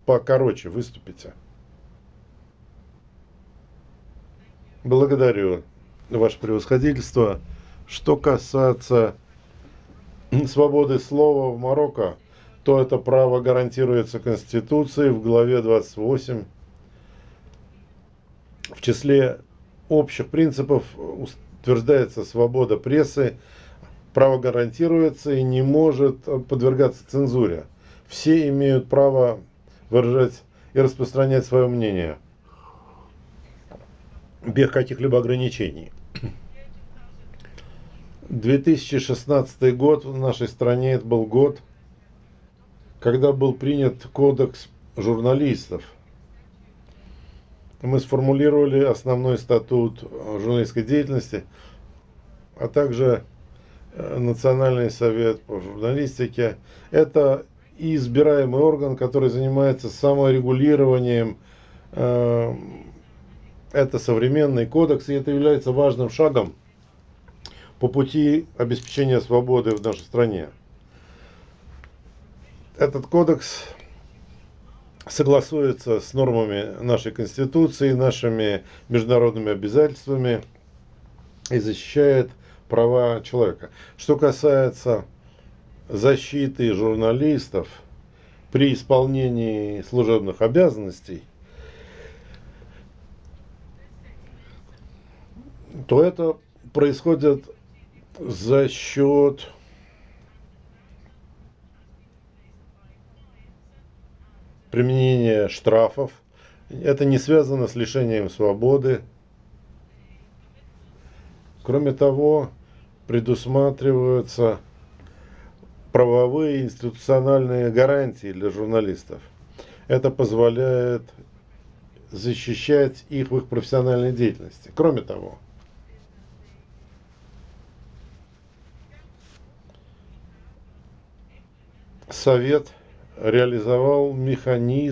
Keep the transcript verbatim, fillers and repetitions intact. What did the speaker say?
покороче выступите. Благодарю, ваше превосходительство. Что касается свободы слова в Марокко, то это право гарантируется Конституцией в главе двадцать восемь. В числе общих принципов утверждается свобода прессы, право гарантируется и не может подвергаться цензуре. Все имеют право выражать и распространять свое мнение без каких-либо ограничений. две тысячи шестнадцатый год в нашей стране это был год, когда был принят кодекс журналистов. Мы сформулировали основной статут журналистской деятельности, а также Национальный совет по журналистике. Это избираемый орган, который занимается саморегулированием. Это современный кодекс, и это является важным шагом по пути обеспечения свободы в нашей стране. Этот кодекс согласуется с нормами нашей Конституции, нашими международными обязательствами и защищает права человека. Что касается защиты журналистов при исполнении служебных обязанностей, то это происходит за счет применения штрафов. Это не связано с лишением свободы. Кроме того, предусматриваются правовые и институциональные гарантии для журналистов. Это позволяет защищать их в их профессиональной деятельности. Кроме того, Совет реализовал механизм